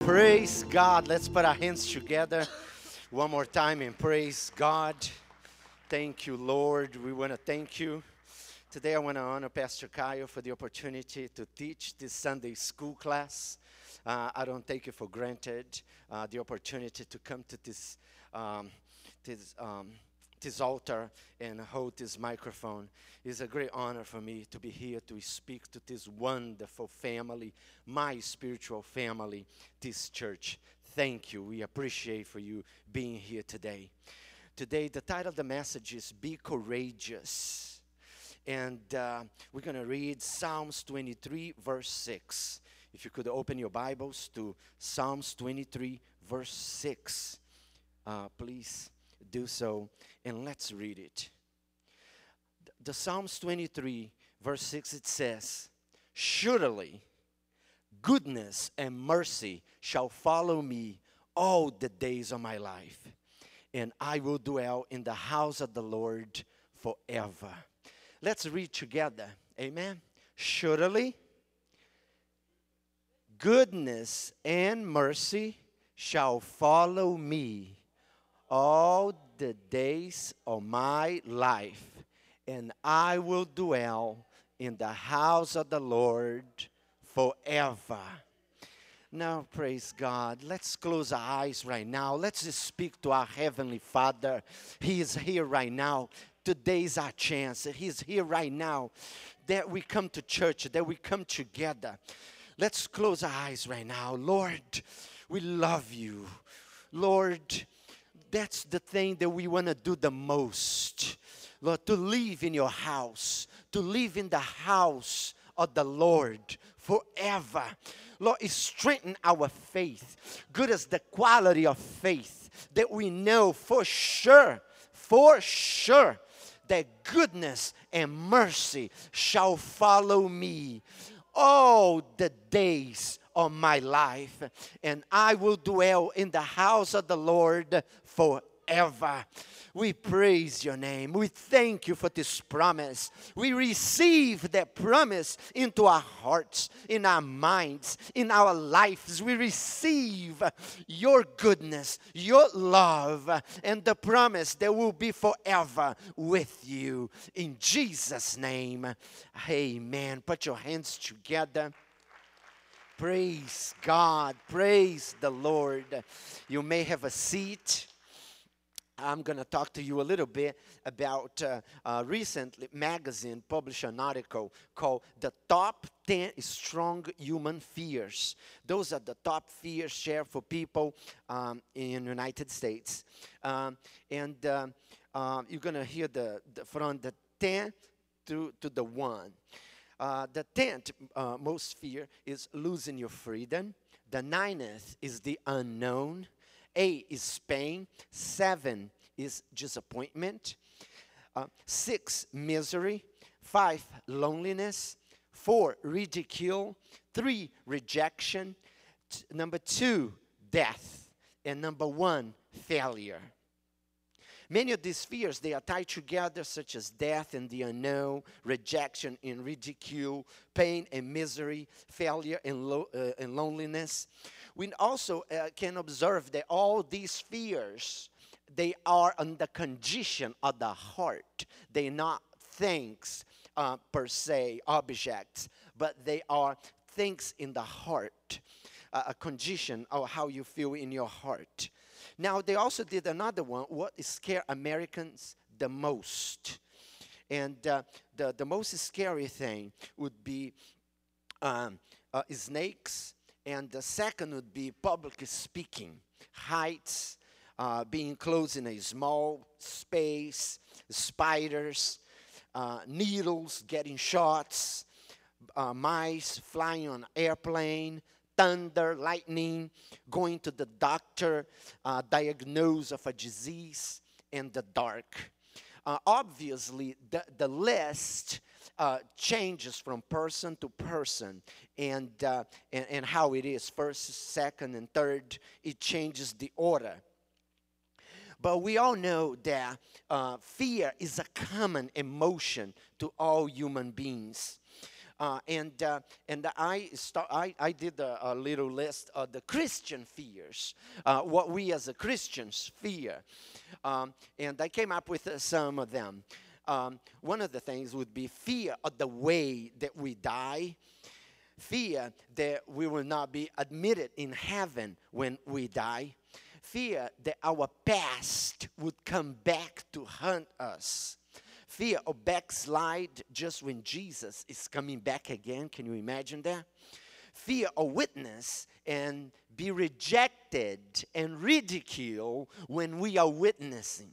Praise God. Let's put our hands together one more time and praise God. Thank you, Lord. We want to thank you. Today I want to honor Pastor Kyle for the opportunity to teach this Sunday school class. I don't take it for granted, the opportunity to come to um, this, um, this altar and hold this microphone. It's a great honor for me to be here to speak to this wonderful family, my spiritual family, this church. Thank you. We appreciate for you being here today. Today, the title of the message is Be Courageous. And we're going to read Psalms 23, verse 6. If you could open your Bibles to Psalms 23, verse 6, please do so, and let's read it. The Psalms 23, verse 6, it says, "Surely goodness and mercy shall follow me all the days of my life, and I will dwell in the house of the Lord forever." Let's read together. Amen. Surely goodness and mercy shall follow me all the days of my life, and I will dwell in the house of the Lord forever. Now, praise God. Let's close our eyes right now. Let's just speak to our Heavenly Father. He is here right now. Today's our chance. He's here right now. That we come to church, that we come together. Let's close our eyes right now. Lord, we love you. Lord, that's the thing that we want to do the most. Lord, to live in your house, to live in the house of the Lord forever. Lord, strengthen our faith. Good as the quality of faith that we know for sure, that goodness and mercy shall follow me all the days of my life, and I will dwell in the house of the Lord forever. We praise your name. We thank you for this promise. We receive that promise into our hearts, in our minds, in our lives. We receive your goodness, your love, and the promise that will be forever with you. In Jesus' name, amen. Put your hands together. Praise God. Praise the Lord. You may have a seat. I'm going to talk to you a little bit about recently magazine published an article called The Top 10 Strong Human Fears. Those are the top fears shared for people in the United States. You're going to hear from the 10 to the 1. The 10th most fear is losing your freedom. The 9th is the unknown. 8 is pain. 7 is disappointment. 6, misery. 5, loneliness. 4, ridicule. 3, rejection. Number 2, death. And number 1, failure. Many of these fears, they are tied together, such as death and the unknown, rejection and ridicule, pain and misery, failure and loneliness. We also can observe that all these fears, they are on the condition of the heart. They're not things per se, objects, but they are things in the heart, a condition of how you feel in your heart. Now, they also did another one, what scares Americans the most. And the most scary thing would be snakes, and the second would be public speaking, heights, being closed in a small space, spiders, needles, getting shots, mice flying on an airplane, thunder, lightning, going to the doctor, diagnose of a disease, and the dark. Obviously, the list changes from person to person, and how it is, first, second, and third, it changes the order. But we all know that fear is a common emotion to all human beings. And I did a little list of the Christian fears, what we as a Christians fear, and I came up with some of them. One of the things would be fear of the way that we die, fear that we will not be admitted in heaven when we die, fear that our past would come back to haunt us, fear of backslide just when Jesus is coming back again. Can you imagine that? Fear of witness and be rejected and ridiculed when we are witnessing.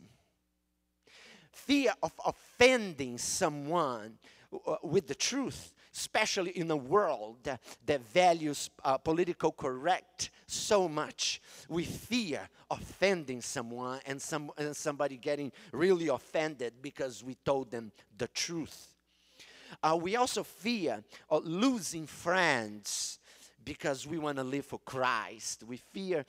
Fear of offending someone with the truth, especially in a world that values political correct so much. We fear offending someone and somebody getting really offended because we told them the truth. We also fear of losing friends because we want to live for Christ. We fear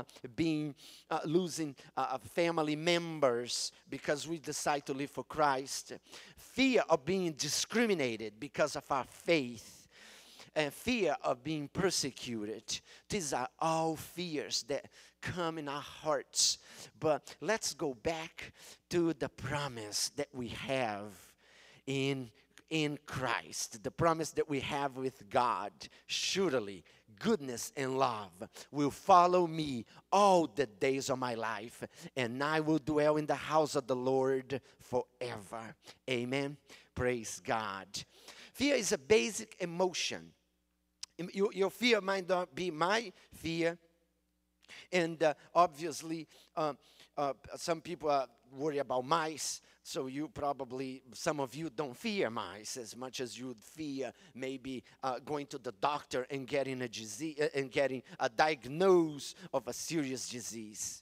losing family members because we decide to live for Christ. Fear of being discriminated because of our faith. And fear of being persecuted. These are all fears that come in our hearts. But let's go back to the promise that we have in Christ, the promise that we have with God. Surely goodness and love will follow me all the days of my life, and I will dwell in the house of the Lord forever. Amen. Praise God. Fear is a basic emotion. Your fear might not be my fear, and obviously some people worry about mice. So some of you don't fear mice as much as you'd fear maybe going to the doctor and getting a disease and getting a diagnosis of a serious disease.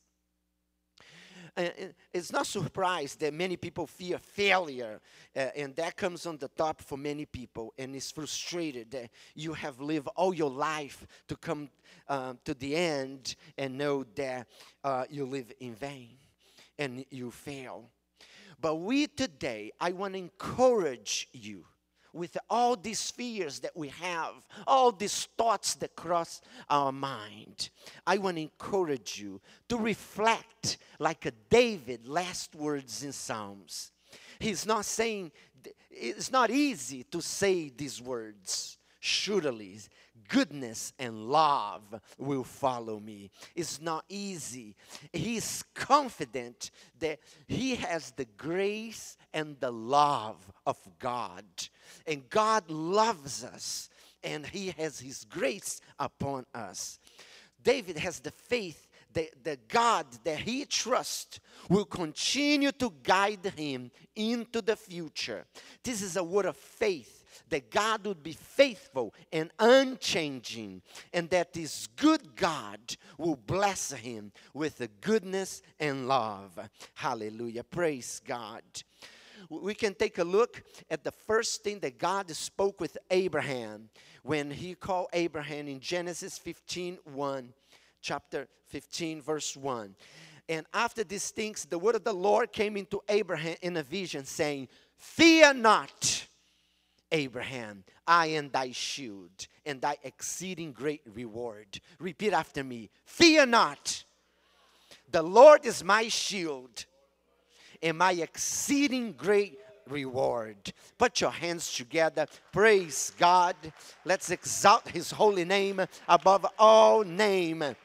It's not surprised that many people fear failure, and that comes on the top for many people, and it's frustrated that you have lived all your life to come to the end and know that you live in vain and you fail. But today, I want to encourage you with all these fears that we have, all these thoughts that cross our mind. I want to encourage you to reflect like a David, last words in Psalms. He's not saying, it's not easy to say these words. Surely goodness and love will follow me. It's not easy. He's confident that he has the grace and the love of God. And God loves us, and he has his grace upon us. David has the faith that the God that he trusts will continue to guide him into the future. This is a word of faith, that God would be faithful and unchanging, and that this good God will bless him with the goodness and love. Hallelujah. Praise God. We can take a look at the first thing that God spoke with Abraham when he called Abraham in Genesis 15:1, chapter 15, verse 1. And after these things, the word of the Lord came into Abraham in a vision, saying, "Fear not, Abraham, I am thy shield and thy exceeding great reward." Repeat after me. Fear not. The Lord is my shield and my exceeding great reward. Put your hands together. Praise God. Let's exalt his holy name above all name.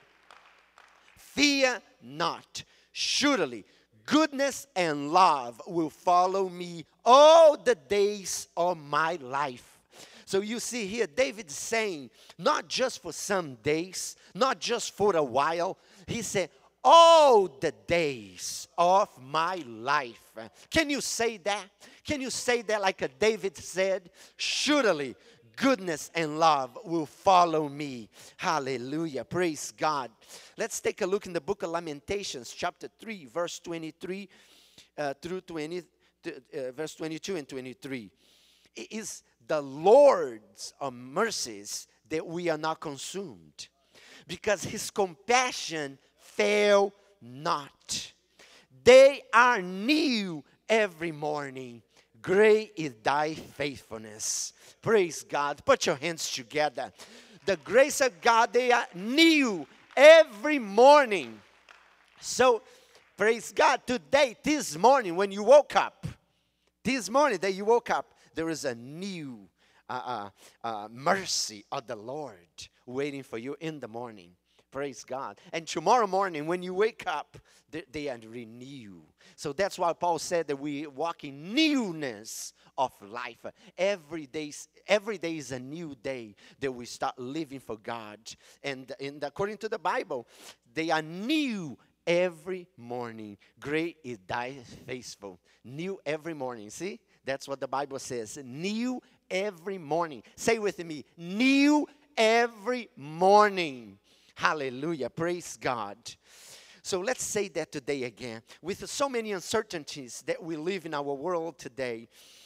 Fear not. Surely goodness and love will follow me all the days of my life. So you see here, David is saying, not just for some days, not just for a while. He said, all the days of my life. Can you say that? Can you say that like a David said? Surely goodness and love will follow me. Hallelujah. Praise God. Let's take a look in the book of Lamentations, chapter 3, verse 23 through 20, verse 22 and 23. It is the Lord's mercies that we are not consumed, because his compassion fail not. They are new every morning. Great is thy faithfulness. Praise God. Put your hands together. The grace of God, they are new every morning. So, praise God. Today, this morning, when you woke up, this morning that you woke up, there is a new mercy of the Lord waiting for you in the morning. Praise God. And tomorrow morning, when you wake up, they are renewed. So that's why Paul said that we walk in newness of life. Every day is a new day that we start living for God. And according to the Bible, they are new every morning. Great is thy faithful. New every morning. See? That's what the Bible says. New every morning. Say with me, new every morning. Hallelujah. Praise God. So let's say that today again. With so many uncertainties that we live in our world today,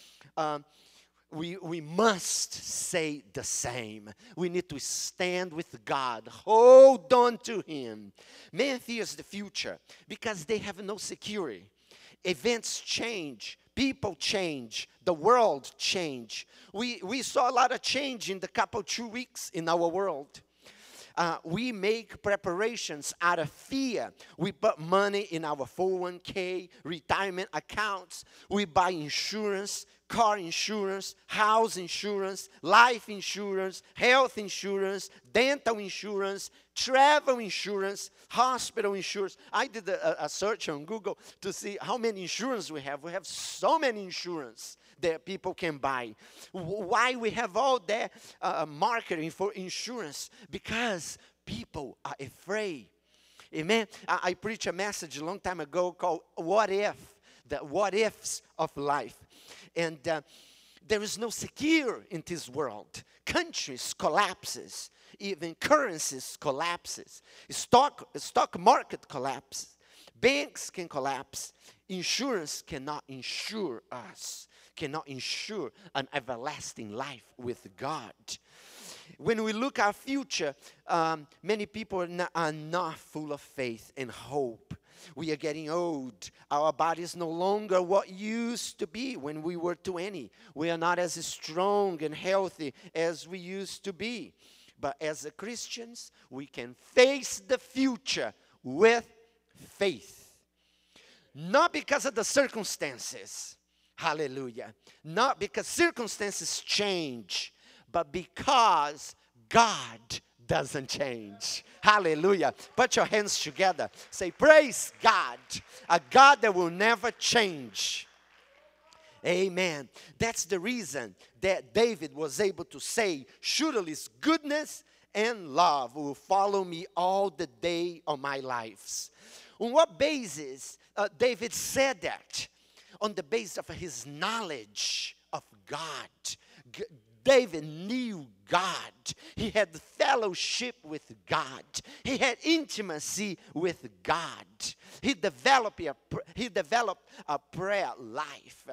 we must say the same. We need to stand with God. Hold on to Him. Man fears the future because they have no security. Events change. People change. The world change. We saw a lot of change in the couple 2 weeks in our world. We make preparations out of fear. We put money in our 401k, retirement accounts. We buy insurance, car insurance, house insurance, life insurance, health insurance, dental insurance, travel insurance, hospital insurance. I did a search on Google to see how many insurance we have. We have so many insurance that people can buy. Why we have all that marketing for insurance? Because people are afraid. Amen. I preached a message a long time ago called What If? The what ifs of life. And there is no secure in this world. Countries collapses. Even currencies collapses. Stock market collapses. Banks can collapse. Insurance cannot insure us. Cannot ensure an everlasting life with God. When we look at our future, many people are not full of faith and hope. We are getting old. Our body is no longer what used to be when we were 20. We are not as strong and healthy as we used to be. But as Christians, we can face the future with faith. Not because of the circumstances. Hallelujah. Not because circumstances change, but because God doesn't change. Hallelujah. Put your hands together. Say, praise God. A God that will never change. Amen. That's the reason that David was able to say, surely His goodness and love will follow me all the day of my lives. On what basis David said that? On the basis of his knowledge of God. David knew God. He had fellowship with God. He had intimacy with God. He developed a prayer life.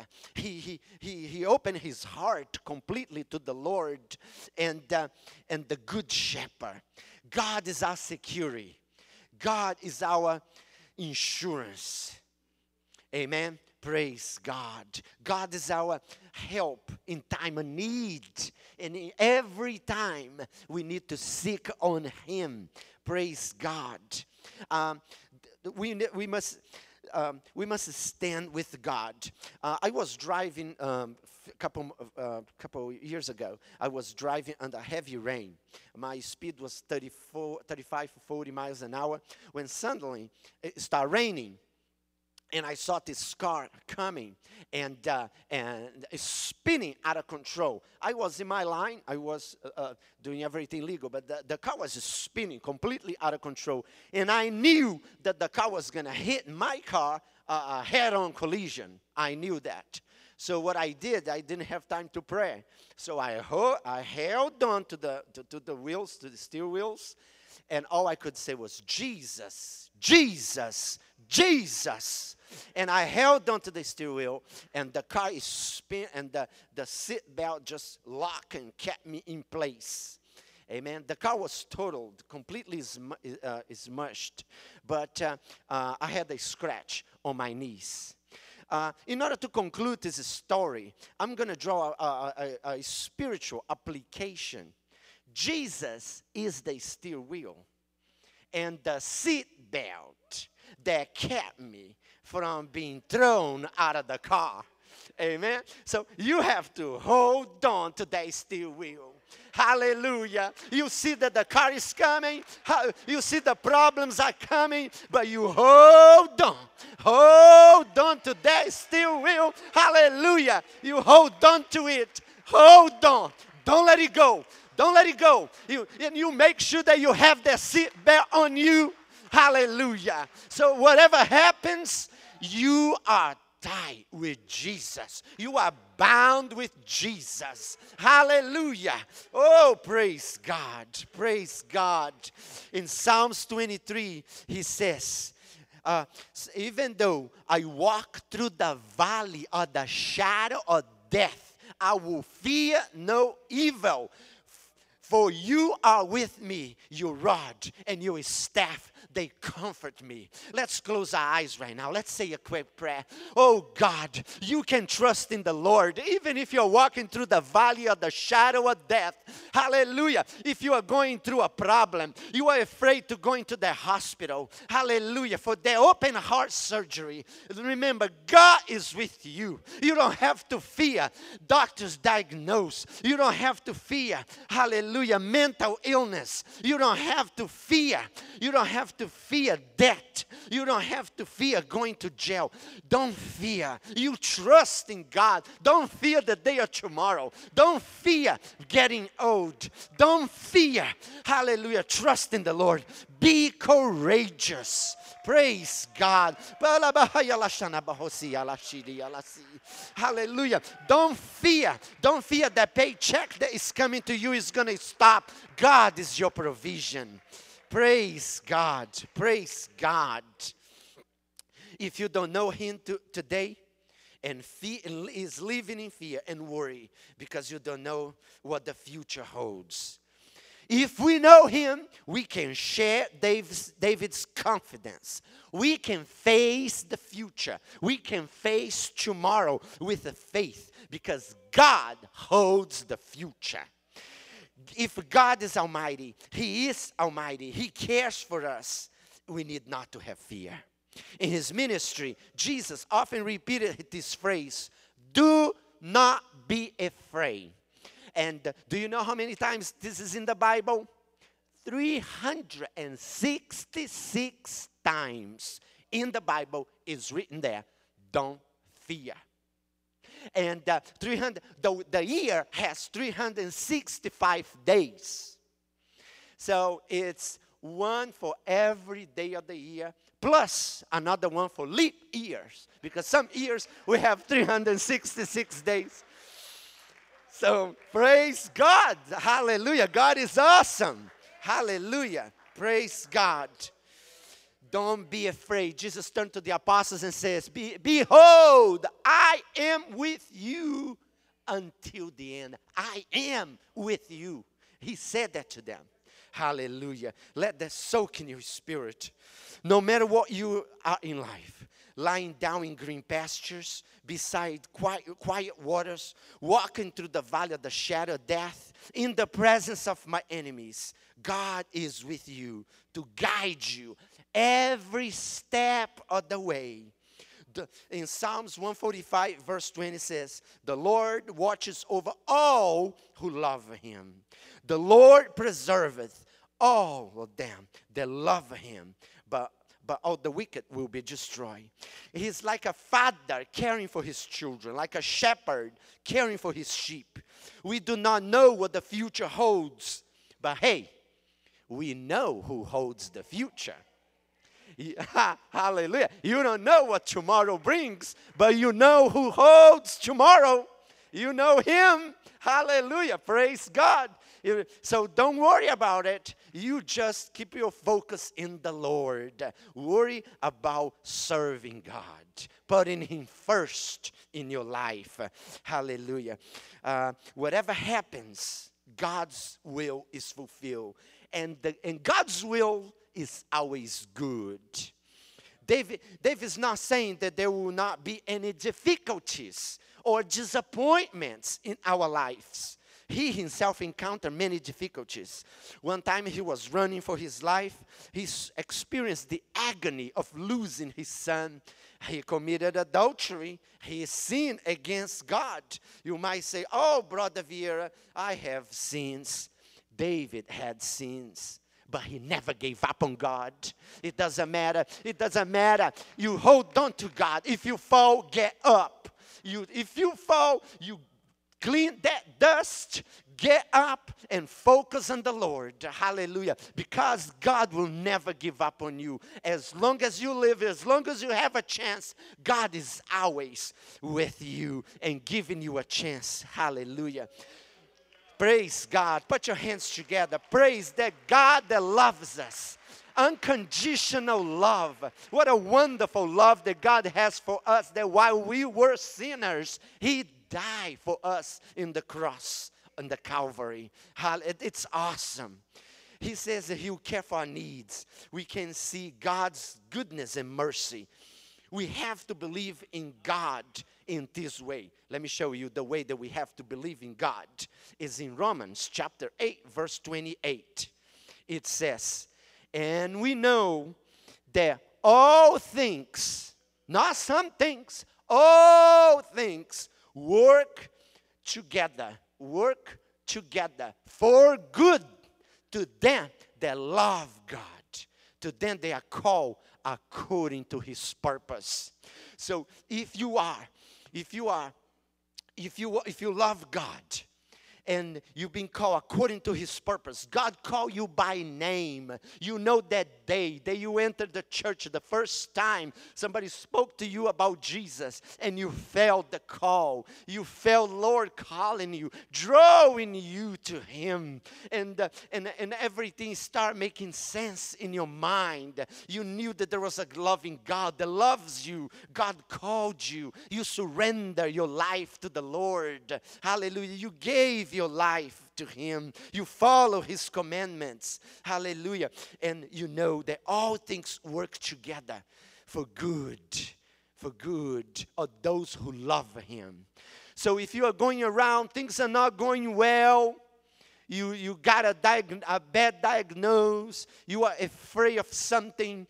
He opened his heart completely to the Lord and the Good Shepherd. God is our security. God is our insurance. Amen. Praise God. God is our help in time of need. And in every time we need to seek on Him. Praise God. We must stand with God. I was driving a couple years ago. I was driving under heavy rain. My speed was 35, 40 miles an hour. When suddenly it started raining. And I saw this car coming and spinning out of control. I was in my line. I was doing everything legal, but the car was spinning completely out of control. And I knew that the car was going to hit my car head-on collision. I knew that. So what I did, I didn't have time to pray. So I held on to the wheels, to the steering wheels, and all I could say was, Jesus, Jesus, Jesus. And I held onto the steering wheel, and the car is spin, and the seat belt just locked and kept me in place. Amen. The car was totaled, completely smushed, but I had a scratch on my knees. In order to conclude this story, I'm going to draw a spiritual application. Jesus is the steering wheel and the seat belt that kept me from being thrown out of the car. Amen. So you have to hold on to that steering wheel. Hallelujah. You see that the car is coming. You see the problems are coming. But you hold on. Hold on to that steering wheel. Hallelujah. You hold on to it. Hold on. Don't let it go. Don't let it go. And you make sure that you have that seat belt on you. Hallelujah. So whatever happens, you are tied with Jesus. You are bound with Jesus. Hallelujah. Oh, praise God. Praise God. In Psalms 23, he says, even though I walk through the valley of the shadow of death, I will fear no evil. For you are with me, your rod and your staff, they comfort me. Let's close our eyes right now. Let's say a quick prayer. Oh God, you can trust in the Lord, even if you're walking through the valley of the shadow of death. Hallelujah. If you are going through a problem, you are afraid to go into the hospital. Hallelujah. For the open heart surgery, remember, God is with you. You don't have to fear doctors' diagnose. You don't have to fear, hallelujah, mental illness. You don't have to fear. You don't have to fear death. You don't have to fear going to jail. Don't fear. You trust in God. Don't fear the day of tomorrow. Don't fear getting old. Don't fear. Hallelujah. Trust in the Lord. Be courageous. Praise God. Hallelujah. Don't fear. Don't fear that paycheck that is coming to you is going to stop. God is your provision. Praise God. Praise God. If you don't know Him today and is living in fear and worry because you don't know what the future holds. If we know Him, we can share David's confidence. We can face the future. We can face tomorrow with a faith because God holds the future. If God is almighty, He is almighty. He cares for us. We need not to have fear. In His ministry, Jesus often repeated this phrase, do not be afraid. And do you know how many times this is in the Bible? 366 times in the Bible is written there, don't fear. And the year has 365 days. So it's one for every day of the year, plus another one for leap years. Because some years we have 366 days. So praise God. Hallelujah. God is awesome. Hallelujah. Praise God. Don't be afraid. Jesus turned to the apostles and says, behold, I am with you until the end. I am with you. He said that to them. Hallelujah. Let that soak in your spirit. No matter what you are in life, lying down in green pastures, beside quiet waters, walking through the valley of the shadow of death, in the presence of my enemies, God is with you to guide you every step of the way. In Psalms 145 verse 20 says, the Lord watches over all who love Him. The Lord preserveth all of them that love Him, but all the wicked will be destroyed. He's like a father caring for his children, like a shepherd caring for his sheep. We do not know what the future holds, but hey, we know who holds the future. Hallelujah. You don't know what tomorrow brings, but you know who holds tomorrow. You know Him. Hallelujah. Praise God. So don't worry about it. You just keep your focus in the Lord. Worry about serving God, putting Him first in your life. Hallelujah. Whatever happens, God's will is fulfilled. And God's will is always good. David is not saying that there will not be any difficulties or disappointments in our lives. He himself encountered many difficulties. One time he was running for his life. He experienced the agony of losing his son. He committed adultery. He sinned against God. You might say, oh, Brother Vieira, I have sins. David had sins, but he never gave up on God. It doesn't matter. It doesn't matter. You hold on to God. If you fall, get up. If you fall, you clean that dust, get up, and focus on the Lord. Hallelujah. Because God will never give up on you. As long as you live, as long as you have a chance, God is always with you and giving you a chance. Hallelujah. Praise God. Put your hands together. Praise that God that loves us. Unconditional love. What a wonderful love that God has for us, that while we were sinners, He died for us in the cross, on the Calvary. It's awesome. He says that He will care for our needs. We can see God's goodness and mercy. We have to believe in God in this way. Let me show you the way that we have to believe in God. Is in Romans chapter 8, verse 28. It says, and we know that all things, not some things, all things work together for good to them that love God, to them they are called according to His purpose. So if you love God and you've been called according to His purpose, God called you by name. You know that day that you entered the church the first time, somebody spoke to you about Jesus and you felt the call. You felt Lord calling you, drawing you to Him. And everything started making sense in your mind. You knew that there was a loving God that loves you. God called you. You surrender your life to the Lord. Hallelujah. You gave your life to Him. You follow His commandments. Hallelujah. And you know that all things work together for good of those who love Him. So if you are going around, things are not going well, you got a bad diagnosis, you are afraid of something,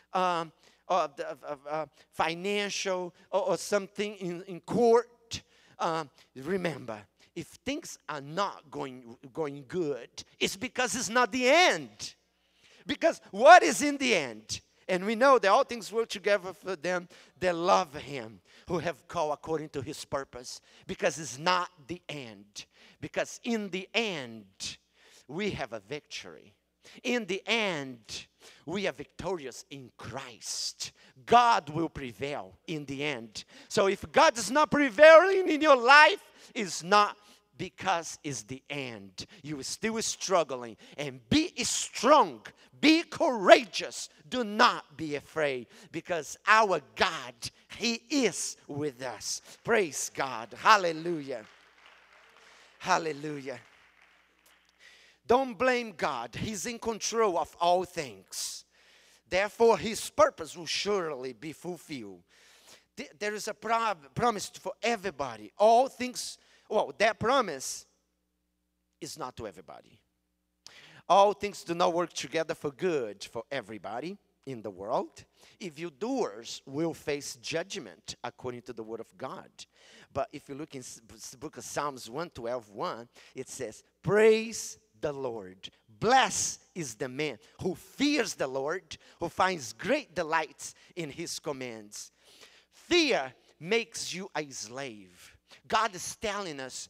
financial or something in court, remember, if things are not going good, it's because it's not the end. Because what is in the end? And we know that all things work together for them that love Him, who have called according to His purpose. Because it's not the end. Because in the end, we have a victory. In the end, we are victorious in Christ. God will prevail in the end. So if God is not prevailing in your life, it's not because it's the end. You are still struggling. And be strong. Be courageous. Do not be afraid. Because our God, He is with us. Praise God. Hallelujah. Hallelujah. Don't blame God. He's in control of all things. Therefore, His purpose will surely be fulfilled. There is a promise for everybody. All things, well, that promise is not to everybody. All things do not work together for good for everybody in the world. Evildoers will face judgment according to the word of God. But if you look in the book of Psalms 112:1, it says, praise the Lord. Blessed is the man who fears the Lord, who finds great delights in His commands. Fear makes you a slave. God is telling us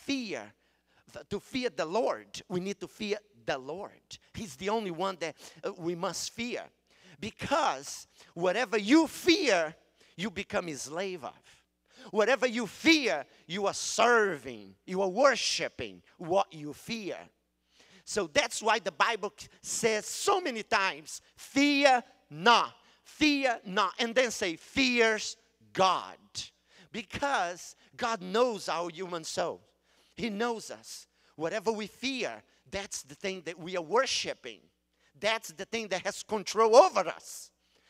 to fear the Lord. We need to fear the Lord. He's the only one that we must fear. Because whatever you fear, you become a slave of. Whatever you fear, you are serving, you are worshiping what you fear. So that's why the Bible says so many times, fear not, and then say, fears God. Because God knows our human soul. He knows us. Whatever we fear, that's the thing that we are worshiping. That's the thing that has control over us.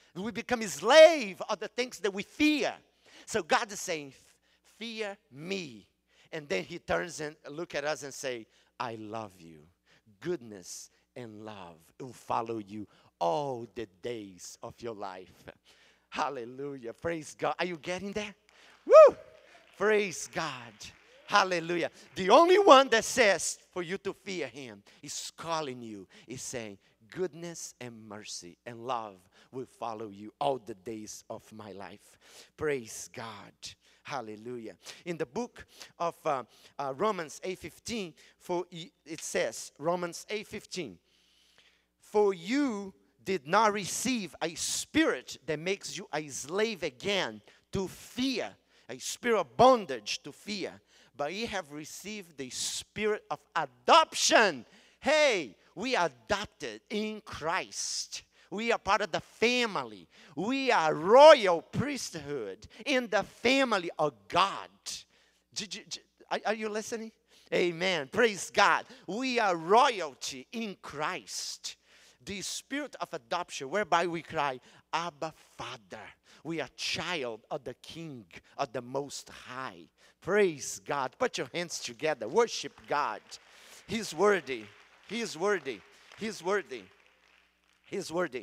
We become a slave of the things that we fear. So God is saying, fear me. And then he turns and look at us and say, I love you. Goodness and love will follow you all the days of your life. Hallelujah. Praise God. Are you getting that? Woo! Praise God. Hallelujah. The only one that says for you to fear him is calling you, is saying, goodness and mercy and love will follow you all the days of my life. Praise God. Hallelujah. In the book of Romans 8:15, it says, Romans 8:15, for you did not receive a spirit that makes you a slave again to fear, a spirit of bondage to fear, but ye have received the spirit of adoption. Hey, we are adopted in Christ. We are part of the family. We are royal priesthood in the family of God. Are you listening? Amen. Praise God. We are royalty in Christ. The spirit of adoption, whereby we cry, Abba, Father. We are child of the King of the Most High. Praise God. Put your hands together. Worship God. He's worthy. He is worthy. He's worthy. He's worthy.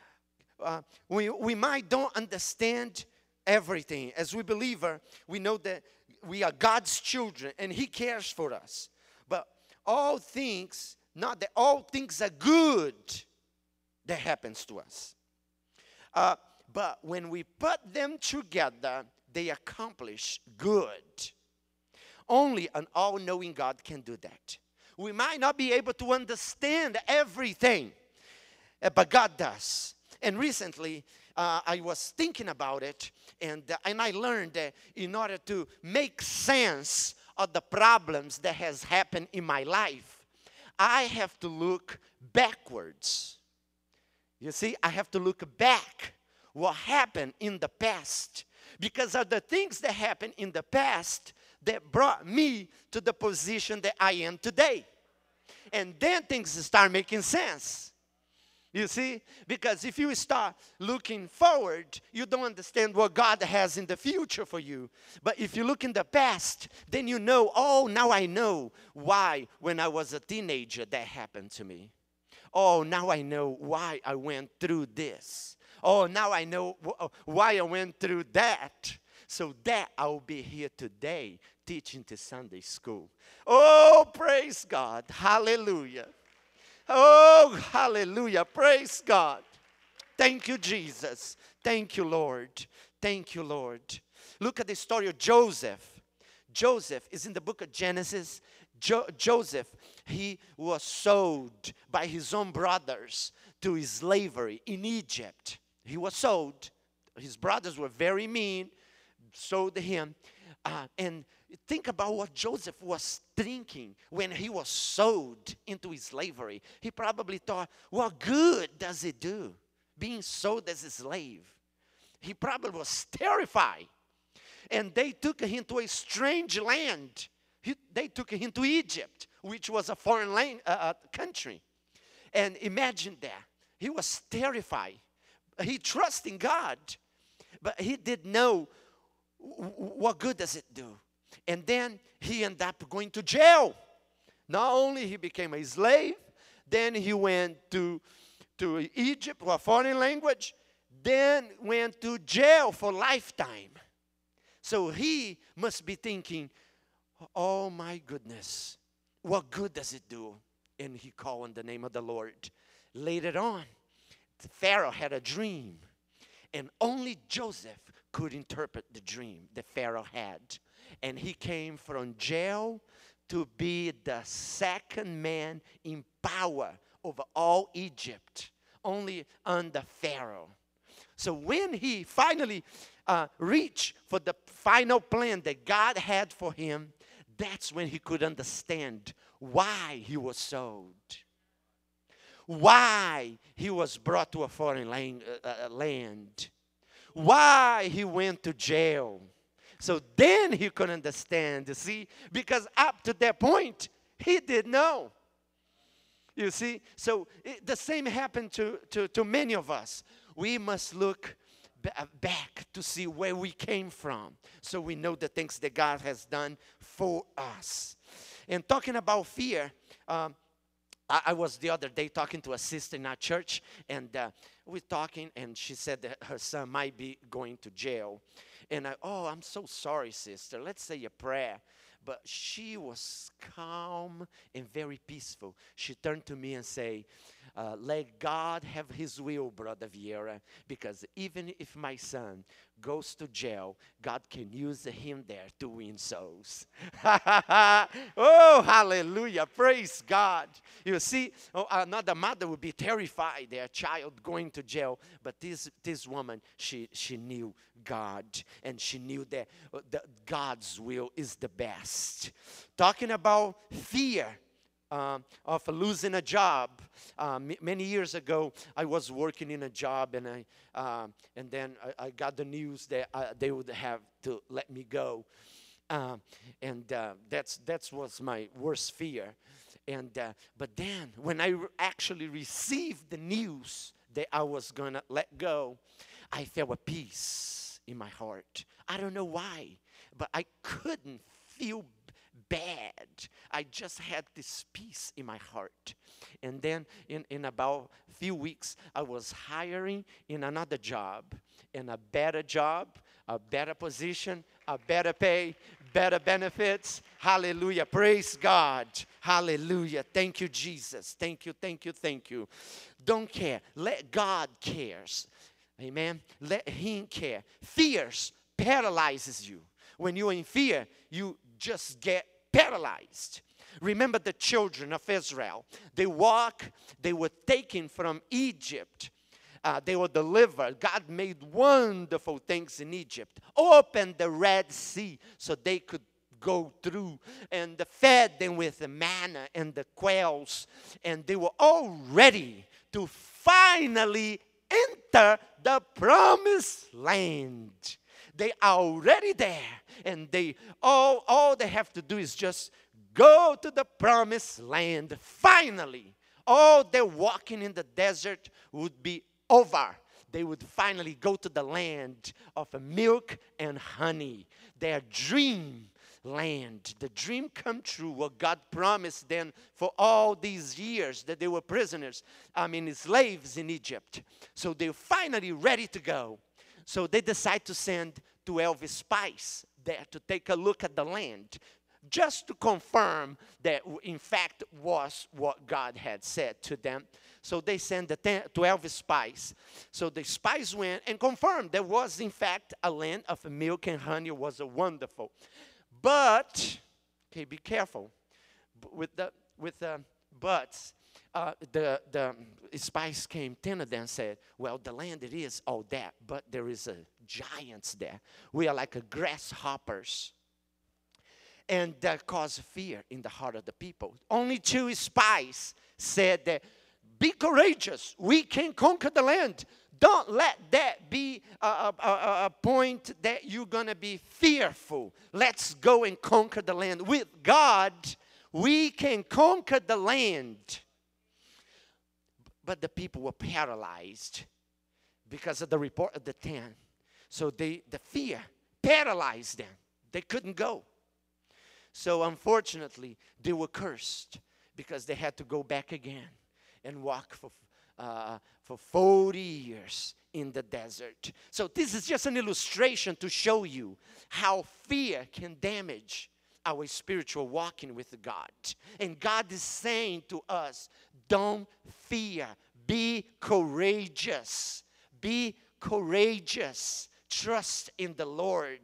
We might don't understand everything. As we believer, we know that we are God's children and he cares for us. But all things, not that all things are good that happens to us. But when we put them together, they accomplish good. Only an all-knowing God can do that. We might not be able to understand everything, but God does. And recently, I was thinking about it, and I learned that in order to make sense of the problems that has happened in my life, I have to look backwards. You see, I have to look back what happened in the past, because of the things that happened in the past that brought me to the position that I am today. And then things start making sense. You see? Because if you start looking forward, you don't understand what God has in the future for you. But if you look in the past, then you know, oh, now I know why when I was a teenager that happened to me. Oh, now I know why I went through this. Oh, now I know why I went through that. So that I'll be here today teaching to Sunday school. Oh, praise God. Hallelujah. Oh, hallelujah. Praise God. Thank you, Jesus. Thank you, Lord. Thank you, Lord. Look at the story of Joseph. Joseph is in the book of Genesis. Joseph, he was sold by his own brothers to slavery in Egypt. He was sold. His brothers were very mean, sold him. And think about what Joseph was thinking when he was sold into slavery. He probably thought, what good does it do being sold as a slave? He probably was terrified. And they took him to a strange land. They took him to Egypt, which was a foreign land, country. And imagine that. He was terrified. He trusted in God, but he didn't know what good does it do. And then he ended up going to jail. Not only he became a slave, then he went to Egypt for a foreign language, then went to jail for lifetime. So he must be thinking, oh my goodness, what good does it do? And he called on the name of the Lord. Later on, Pharaoh had a dream, and only Joseph could interpret the dream that Pharaoh had. And he came from jail to be the second man in power over all Egypt, only under Pharaoh. So when he finally reached for the final plan that God had for him, that's when he could understand why he was sold, why he was brought to a foreign land, why he went to jail. So then he could understand, you see, because up to that point, he didn't know. You see, so the same happened to many of us. we must look back to see where we came from, so we know the things that God has done for us. And talking about fear, I was the other day talking to a sister in our church, and we're talking, and she said that her son might be going to jail. And I'm so sorry, sister. Let's say a prayer. But she was calm and very peaceful. She turned to me and said, let God have his will, Brother Vieira, because even if my son goes to jail, God can use him there to win souls. Oh, hallelujah. Praise God. You see, another mother would be terrified, their child going to jail. But this woman, she knew God, and she knew that God's will is the best. Talking about fear of losing a job. Many years ago, I was working in a job, and then I got the news that they would have to let me go, and that was my worst fear. And but then when I actually received the news that I was gonna let go, I felt a peace in my heart. I don't know why, but I couldn't feel bad. I just had this peace in my heart. And then in about a few weeks, I was hiring in another job, in a better job, a better position, a better pay, better benefits. Hallelujah. Praise God. Hallelujah. Thank you, Jesus. Thank you, thank you, thank you. Don't care. Let God cares. Amen. Let him care. Fears paralyzes you. When you're in fear, you just get paralyzed. Remember the children of Israel. They were taken from Egypt. They were delivered. God made wonderful things in Egypt. Opened the Red Sea so they could go through, and fed them with the manna and the quails. And they were all ready to finally enter the promised land. They are already there, and all they have to do is just go to the promised land. Finally, all their walking in the desert would be over. They would finally go to the land of milk and honey, their dream land, the dream come true, what God promised them for all these years that they were prisoners, slaves in Egypt. So they're finally ready to go. So they decide to send 12 spies there to take a look at the land, just to confirm that in fact was what God had said to them. So they sent the 12 spies. So the spies went and confirmed there was in fact a land of milk and honey. Was wonderful. But, okay, be careful with the buts. The spies came, 10 of them said, well, the land it is all that, but there is giants there. We are like grasshoppers. And that caused fear in the heart of the people. Only 2 spies said that, be courageous, we can conquer the land. Don't let that be a point that you're going to be fearful. Let's go and conquer the land. With God, we can conquer the land. But the people were paralyzed because of the report of the 10. So the fear paralyzed them. They couldn't go. So unfortunately, they were cursed because they had to go back again and walk for 40 years in the desert. So this is just an illustration to show you how fear can damage our spiritual walking with God. And God is saying to us, don't fear. Be courageous. Be courageous. Trust in the Lord.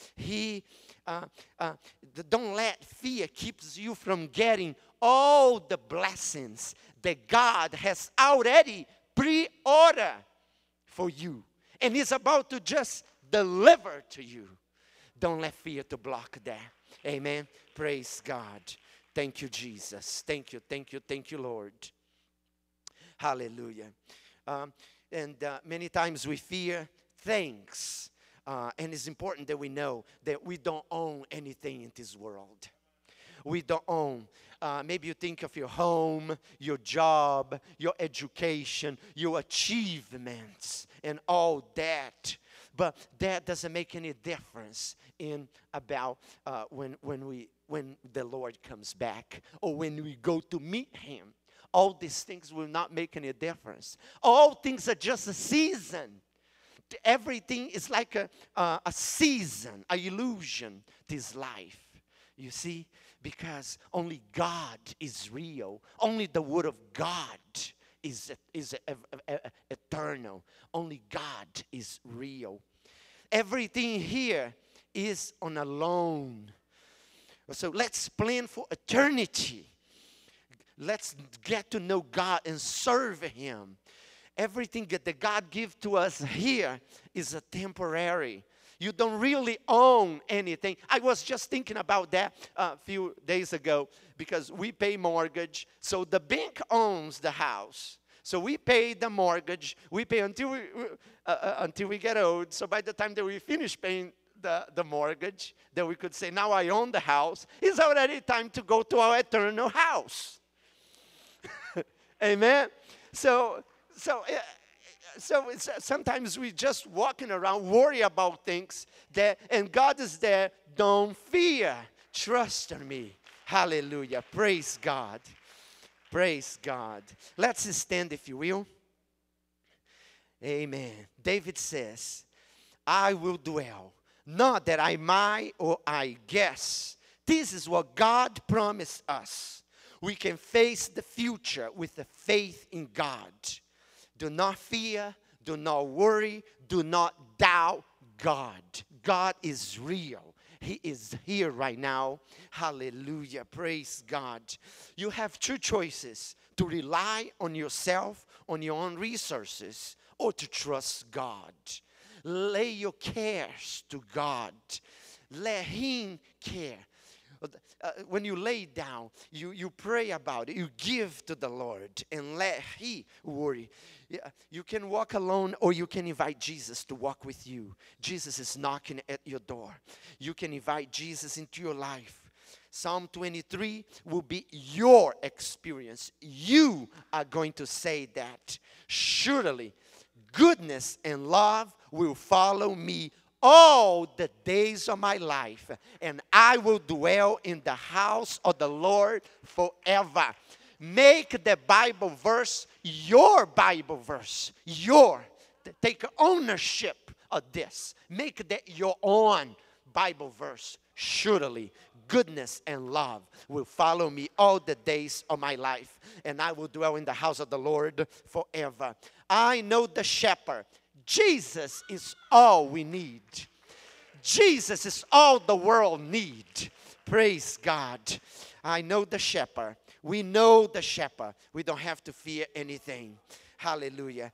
Don't let fear keep you from getting all the blessings that God has already pre-ordered for you. And He's about to just deliver to you. Don't let fear to block that. Amen. Praise God. Thank you, Jesus. Thank you, thank you, thank you, Lord. Hallelujah. Many times we fear things. And it's important that we know that we don't own anything in this world. we don't own. Maybe you think of your home, your job, your education, your achievements, and all that. But that doesn't make any difference in about when the Lord comes back, or when we go to meet Him. All these things will not make any difference. All things are just a season. Everything is like a season, an illusion, this life. You see? Because only God is real. Only the Word of God is eternal. Only God is real. Everything here is on a loan. So let's plan for eternity. Let's get to know God and serve Him. Everything that God gives to us here is a temporary. You don't really own anything. I was just thinking about that a few days ago, because we pay mortgage. So the bank owns the house. So we pay the mortgage. We pay until we get old. So by the time that we finish paying the mortgage, then we could say, now I own the house. It's already time to go to our eternal house. Amen? So sometimes we just walking around, worry about things, and God is there. Don't fear. Trust in me. Hallelujah. Praise God. Praise God. Let's stand, if you will. Amen. David says, I will dwell, not that I might or I guess. This is what God promised us. We can face the future with the faith in God. Do not fear, do not worry, do not doubt God. God is real. He is here right now. Hallelujah. Praise God. You have two choices: to rely on yourself, on your own resources, or to trust God. Lay your cares to God. Let Him care. When you lay down, you pray about it, you give to the Lord, and let He worry. You can walk alone, or you can invite Jesus to walk with you. Jesus is knocking at your door. You can invite Jesus into your life. Psalm 23 will be your experience. You are going to say that. Surely, goodness and love will follow me all the days of my life, and I will dwell in the house of the Lord forever. Make the Bible verse your Bible verse. Take ownership of this. Make that your own Bible verse. Surely goodness and love will follow me all the days of my life, and I will dwell in the house of the Lord forever. I know the shepherd. Jesus is all we need. Jesus is all the world needs. Praise God. I know the shepherd. We know the shepherd. We don't have to fear anything. Hallelujah.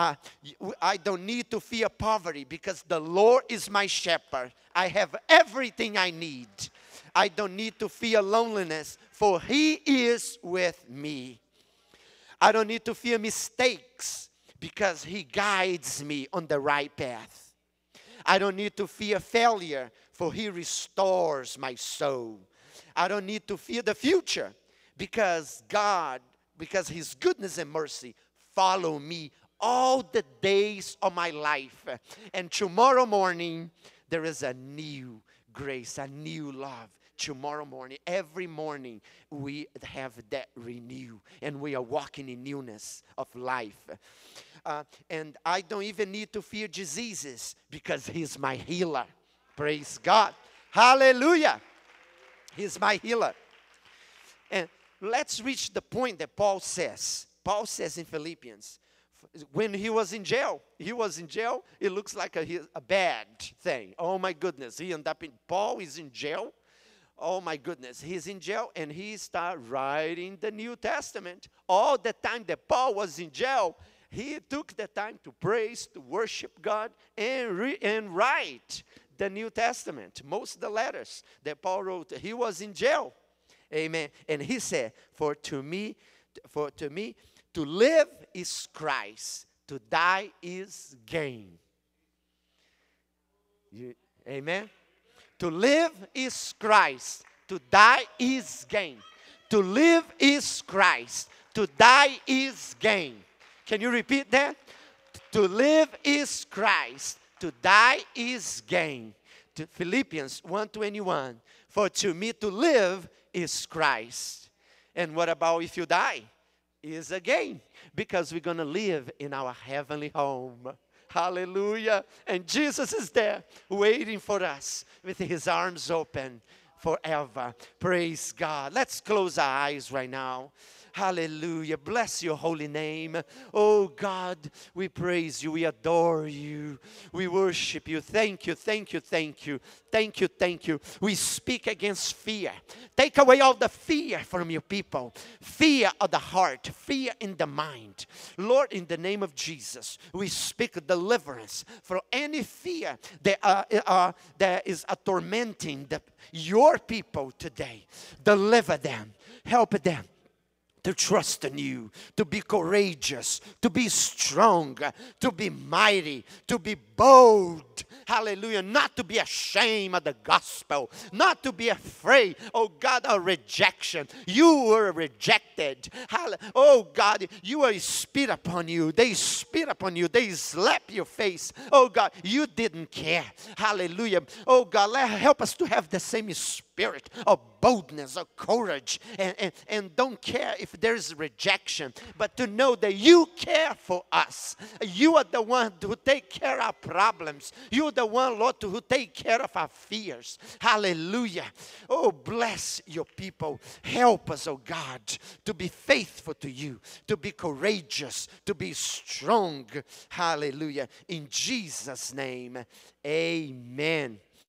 I don't need to fear poverty, because the Lord is my shepherd. I have everything I need. I don't need to fear loneliness, for He is with me. I don't need to fear mistakes, because He guides me on the right path. I don't need to fear failure, for He restores my soul. I don't need to fear the future, because His goodness and mercy follow me all the days of my life. And tomorrow morning, there is a new grace, a new love. Tomorrow morning, every morning, we have that renew, and we are walking in newness of life. And I don't even need to fear diseases, because He's my healer. Praise God. Hallelujah. He's my healer. And let's reach the point that Paul says. Paul says in Philippians, when he was in jail, it looks like a bad thing. Oh my goodness, Paul is in jail. Oh my goodness, he's in jail, and he started writing the New Testament. All the time that Paul was in jail, he took the time to praise, to worship God, and write the New Testament. Most of the letters that Paul wrote, he was in jail. Amen. And he said, for to me, to live is Christ, to die is gain. Amen. To live is Christ, To die is gain. To live is Christ. To die is gain. Can you repeat that? To live is Christ. To die is gain. To Philippians 1:21. For to me to live is Christ. And what about if you die? Is a gain. Because we're going to live in our heavenly home. Hallelujah. And Jesus is there waiting for us with his arms open forever. Praise God. Let's close our eyes right now. Hallelujah. Bless your holy name. Oh God, we praise you. We adore you. We worship you. Thank you, thank you, thank you. Thank you, thank you. We speak against fear. Take away all the fear from your people. Fear of the heart. Fear in the mind. Lord, in the name of Jesus, we speak deliverance for any fear that is tormenting your people today. Deliver them. Help them to trust in you, to be courageous, to be strong, to be mighty, to be bold. Hallelujah. Not to be ashamed of the gospel, not to be afraid, oh God, of rejection. You were rejected. Oh God, you were spit upon you. They spit upon you. They slapped your face. Oh God, you didn't care. Hallelujah. Oh God, help us to have the same spirit of boldness, of courage, and don't care if there's rejection, but to know that you care for us. You are the one who take care of our problems. You are the one, Lord, who take care of our fears. Hallelujah. Oh, bless your people. Help us, oh God, to be faithful to you, to be courageous, to be strong. Hallelujah. In Jesus' name, amen.